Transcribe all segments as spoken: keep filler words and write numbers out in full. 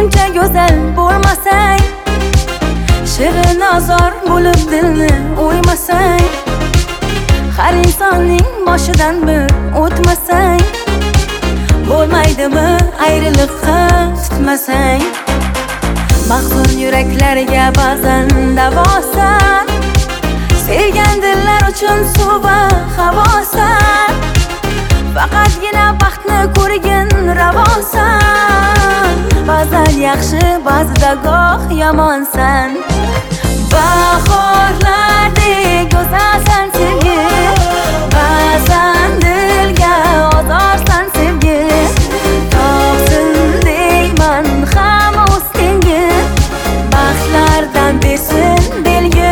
uncha go'zal bo'lmasang, shirin azor bo'lib dilni o'ymasang, har insonning boshidan bir o'tmasang, bo'lmaydimi ayriliqqa tutmasang, mahzun yuraklarga ba'zan davosan, sevgan dillar uchun suv va havosan, faqatgina baxtni ko'rgin ravosan, ba'zan yaxshi ba'zida goh yomonsan. Bahorlardek go'zalsan sevgi, ba'zan dilga ozorsan sevgi, tog'sin deyman ham ustingga, baxtlardan bersin belgi.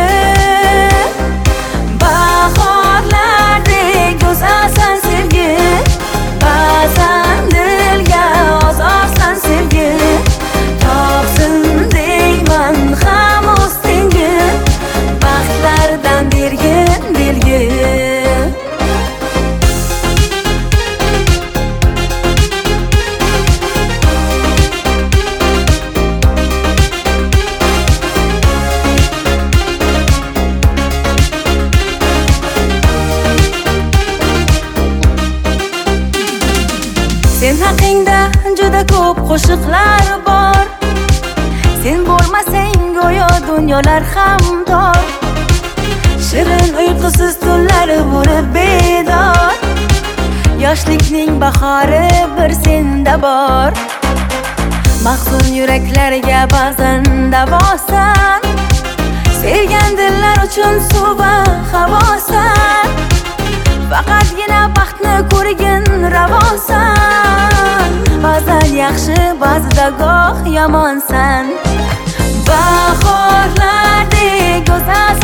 Bahorlardek go'zalsan sevgi, ba'zan dilga ozorsan sevgi, tog'sin deyman ham ustingga, baxtlardan bergin belgi. Sen haqingda juda ko'p qo'shiqlar bor, sen bo'lmasang go'yo dunyolar ham tor, shirin uyqusiz tunlar bo'lib bedor, yoshlikning bahori bir senda bor, mahzun yuraklarga ba'zan davosan, sevgan dillar uchun suv va havosan, faqatgina baxtni ko'rgin ravosan, ba'zan yaxshi ba'zida goh yomonsan. Bahorlardek go'zalsan